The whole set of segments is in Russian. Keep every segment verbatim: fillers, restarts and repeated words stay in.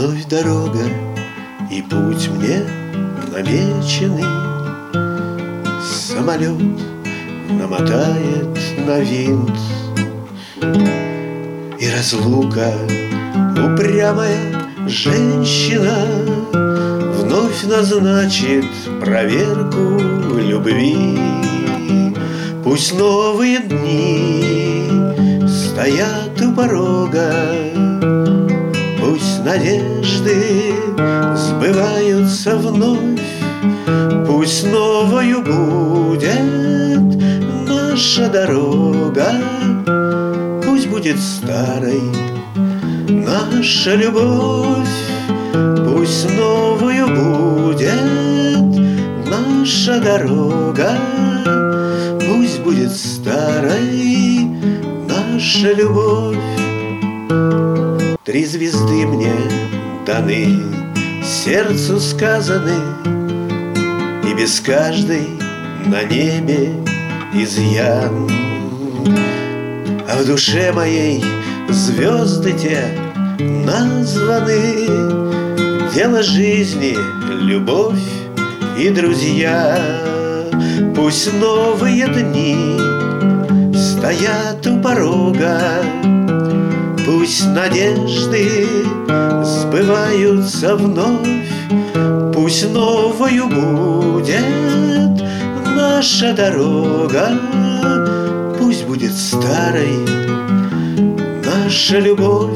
Вновь дорога и путь мне намеченный. Самолет намотает на винт, и разлука, упрямая женщина, вновь назначит проверку любви. Пусть новые дни стоят у порога, пусть надежды сбываются вновь, пусть новою будет наша дорога, пусть будет старой наша любовь, пусть новою будет наша дорога, пусть будет старой наша любовь. Три звезды мне даны, сердцу сказаны, и без каждой на небе изъян. А в душе моей звезды те названы, дело жизни, любовь и друзья. Пусть новые дни стоят у порога, пусть надежды сбываются вновь, пусть новою будет наша дорога, пусть будет старой наша любовь.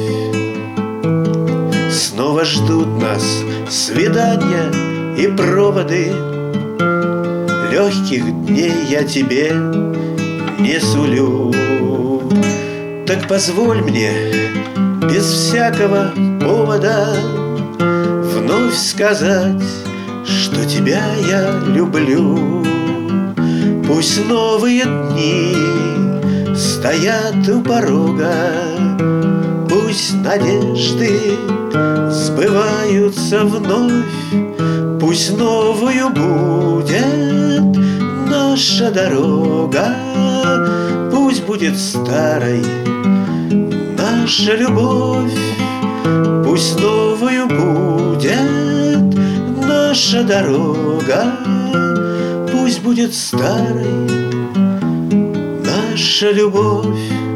Снова ждут нас свидания и проводы, легких дней я тебе не сулю. Так позволь мне без всякого повода вновь сказать, что тебя я люблю. Пусть новые дни стоят у порога, пусть надежды сбываются вновь, пусть новою будет наша дорога, пусть будет старой наша любовь, пусть новою будет наша дорога, пусть будет старой наша любовь.